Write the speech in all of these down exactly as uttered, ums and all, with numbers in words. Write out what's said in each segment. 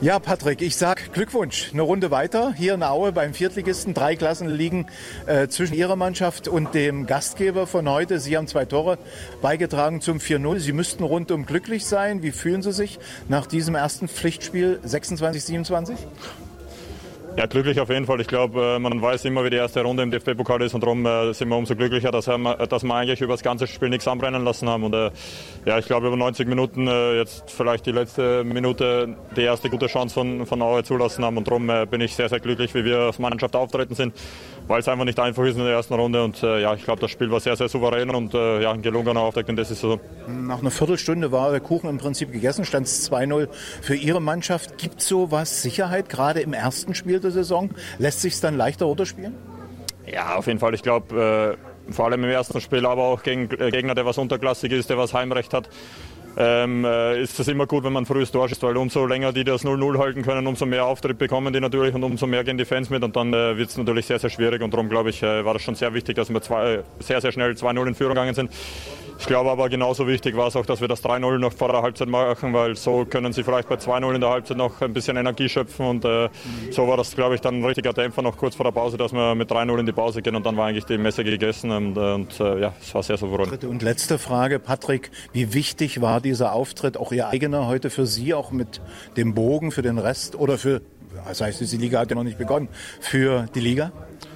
Ja, Patrick, ich sag Glückwunsch. Eine Runde weiter hier in Aue beim Viertligisten. Drei Klassen liegen äh, zwischen Ihrer Mannschaft und dem Gastgeber von heute. Sie haben zwei Tore beigetragen zum vier null. Sie müssten rundum glücklich sein. Wie fühlen Sie sich nach diesem ersten Pflichtspiel sechsundzwanzig siebenundzwanzig? Ja, glücklich auf jeden Fall. Ich glaube, man weiß immer, wie die erste Runde im D F B-Pokal ist und darum äh, sind wir umso glücklicher, dass wir, dass wir eigentlich über das ganze Spiel nichts anbrennen lassen haben. Und äh, ja, ich glaube, über neunzig Minuten äh, jetzt vielleicht die letzte Minute die erste gute Chance von, von Aue zulassen haben. Und darum äh, bin ich sehr, sehr glücklich, wie wir als Mannschaft auftreten sind, weil es einfach nicht einfach ist in der ersten Runde. Und äh, ja, ich glaube, das Spiel war sehr, sehr souverän und äh, ja, ein gelungener Auftakt in der Saison. Nach einer Viertelstunde war der Kuchen im Prinzip gegessen, stand es zwei null für Ihre Mannschaft. Gibt es sowas Sicherheit, gerade im ersten Spiel der Saison? Lässt sich es dann leichter runterspielen? Ja, auf jeden Fall. Ich glaube, äh, vor allem im ersten Spiel, aber auch gegen äh, Gegner, der was unterklassig ist, der was Heimrecht hat, ähm, äh, ist es immer gut, wenn man frühes Tor schießt, weil umso länger die das null null halten können, umso mehr Auftritt bekommen die natürlich und umso mehr gehen die Fans mit und dann äh, wird es natürlich sehr, sehr schwierig und darum, glaube ich, äh, war das schon sehr wichtig, dass wir zwei, sehr, sehr schnell zwei null in Führung gegangen sind. Ich glaube aber genauso wichtig war es auch, dass wir das drei null noch vor der Halbzeit machen, weil so können sie vielleicht bei zwei null in der Halbzeit noch ein bisschen Energie schöpfen und äh, so war das, glaube ich, dann ein richtiger Dämpfer noch kurz vor der Pause, dass wir mit drei null in die Pause gehen und dann war eigentlich die Messe gegessen und, und äh, ja, es war sehr souverän. Dritte und letzte Frage, Patrick, wie wichtig war dieser Auftritt, auch Ihr eigener heute für Sie, auch mit dem Bogen für den Rest oder für, das heißt, die Liga hat ja noch nicht begonnen, für die Liga?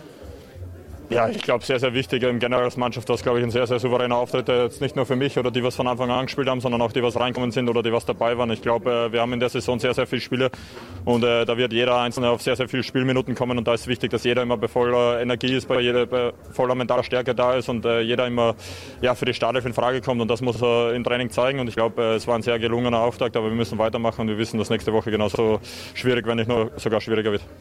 Ja, ich glaube, sehr, sehr wichtig. Im Generell als Mannschaft war es, glaube ich, ein sehr, sehr souveräner Auftritt. Jetzt nicht nur für mich oder die, was von Anfang an gespielt haben, sondern auch die, was reinkommen sind oder die, was dabei waren. Ich glaube, wir haben in der Saison sehr, sehr viele Spiele und äh, da wird jeder Einzelne auf sehr, sehr viele Spielminuten kommen und da ist wichtig, dass jeder immer bei voller Energie ist, bei jeder bei voller mentaler Stärke da ist und äh, jeder immer ja, für die Startelf in Frage kommt und das muss er im Training zeigen und ich glaube, äh, es war ein sehr gelungener Auftakt, aber wir müssen weitermachen und wir wissen, dass nächste Woche genauso schwierig, wenn nicht nur sogar schwieriger wird.